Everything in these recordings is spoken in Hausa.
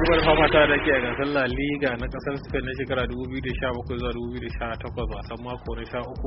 gaba da fafata da ke a gasar La Liga na kasar Spain na shekara 2017 zuwa 2018 wasan mako na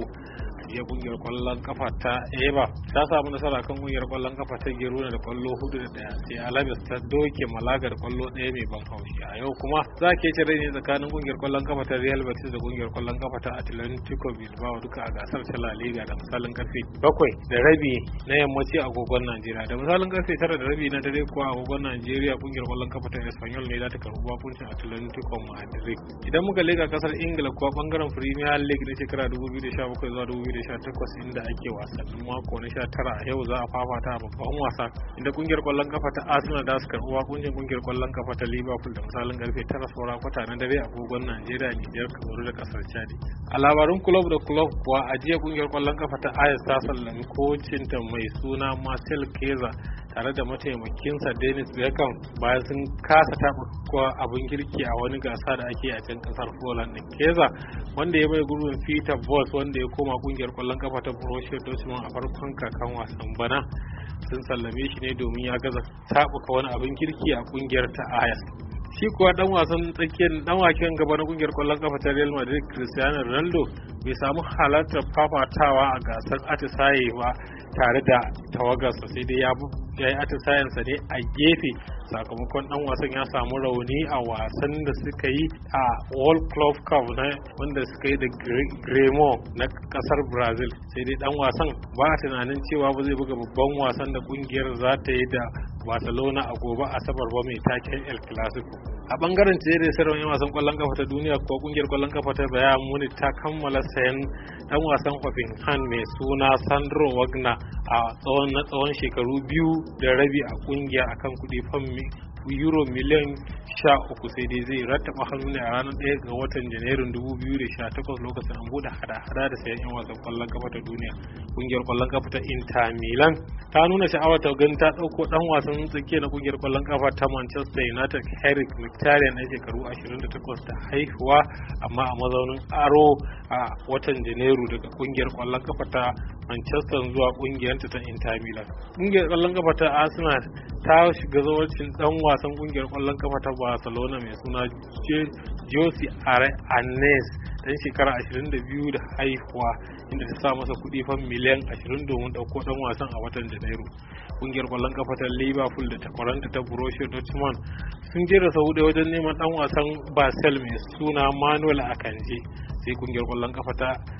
13 ya kungiyar kwallon kafa ta Eba ta samu nasara kan kungiyar kwallon kafa ta Girona da kwallo 4-1 sai Alaves ta doke Malaga da kwallo 1 mai ban haushi. A yau kuma za ke ci rai ne tsakanin kungiyar kwallon kafa ta Real Betis da kungiyar kwallon kafa ta Atletico Bilbao duka a gasar ta La Liga da misalin karfe 7:30 na yammaci a agogon Najeriya. Da misalin karfe 9:30 na dare kuwa a agogon Najeriya kungiyar kwallon kafa ta Espanyol ne za ta karbi bakuncin Atletico Madrid. Idan muka lega kasar Ingila kuwa bangaren Premier League na shekara 2017 zuwa 2018 inda ake wasannin mako na 19 a yau za a fafata a babban wasa inda kungiyar kwallon kafa ta Arsenal da su karbi bakuncin kungiyar kwallon kafa ta Liverpool da misalin karfe 9 saura kwata na dare a agogon Najeriya, Nijar, Kamaru da kasar Chad. A labarin club da club kuwa a jiya kungiyar kwallon kafa ta Ajax ta sallami kocinta mai suna Marcel Keza tare da mataimakinsa Dennis Bergkamp bayan sun kasa taɓa abin kirki a wani gasa da ake a can kasar Poland din. Keza wanda ya bai gurbin Peter Bosz wanda ya koma kungiyar kwallon kafa ta Borussia Dortmund a farkon kakan wasan bana sun sallame shi ne domin ya gaza taɓuka wani abin kirki a kungiyar ta Ajax. Shi kuwa dan wasan tsakiyar dan waken gaba na kungiyar kwallon kafa ta Real Madrid Cristiano Ronaldo bai samu halartar fafatawa a gasar atisaye ba tare da tawagarsa, sai dai ya yi atisayensa ne a gefe sakamakon dan wasan ya samu rauni a wasan da suka yi a World Club Cup wanda suka yi da Grêmio na kasar Brazil. Sai dai dan wasan ba a tunanin cewa ba zai buga babban wasan da kungiyar za ta yi da Barcelona a gobe Asabar ba mai taken El Clasico. A bangaren tsere sarrafa yan wasan kwallon kafa ta duniya ko kungiyar kwallon kafa ta Bayern Munich ta kammala sayan dan wasan Hoffenheim mai suna Sandro Wagner a tsawon shekaru 2.5 a kungiya akan kudi fam euro miliyan 13, sai dai zai rattaba hannu ne a ranar 1 ga watan Janairun 2018 lokacin an bude hada-hada da sayan yan wasan kwallon kafa ta duniya. Kungiyar kwallon kafa ta Inter Milan ta nuna sha'awar ta ganin ta dauko dan wasan tsakiya na kungiyar kwallon kafa ta Manchester United Henrik Mkhitaryan na shekaru 28 da haihuwa amma a mazaunin aro a watan Janairu daga kungiyar kwallon kafa ta Manchester zuwa kungiyarta ta Inter Milan. Kungiyar kwallon kafa ta Arsenal ta shiga zawarcin dan wasan kungiyar kwallon kafa ta Barcelona mai suna Jose Arnaiz dan shekara 22 da haihuwa inda ta sa masa kudi fan miliyan 20 domin dauko dan wasan a watan Janairu. Kungiyar kwallon kafa ta Liverpool da ta kwaranta ta Borussia Dortmund sun jera sahuda wajen neman dan wasan Basel mai suna Manuel Akanji. Sai kungiyar kwallon kafa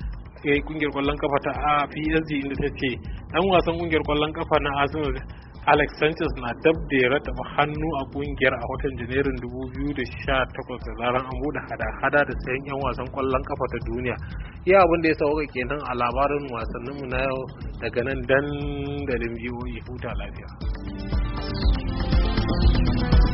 ta PSG inda ta ce dan wasan kungiyar kwallon kafa na Arsenal Alex Sanchez na dab da ya rataba hannu a kungiyar a watan Janairun 2018 da zaran an bude hada-hada da sayan 'yan wasan kwallon kafa ta duniya. Iya abin da ya sauka kenan a labarin wasanninmu na yau daga nan dandalin BOE. Huta lafiya.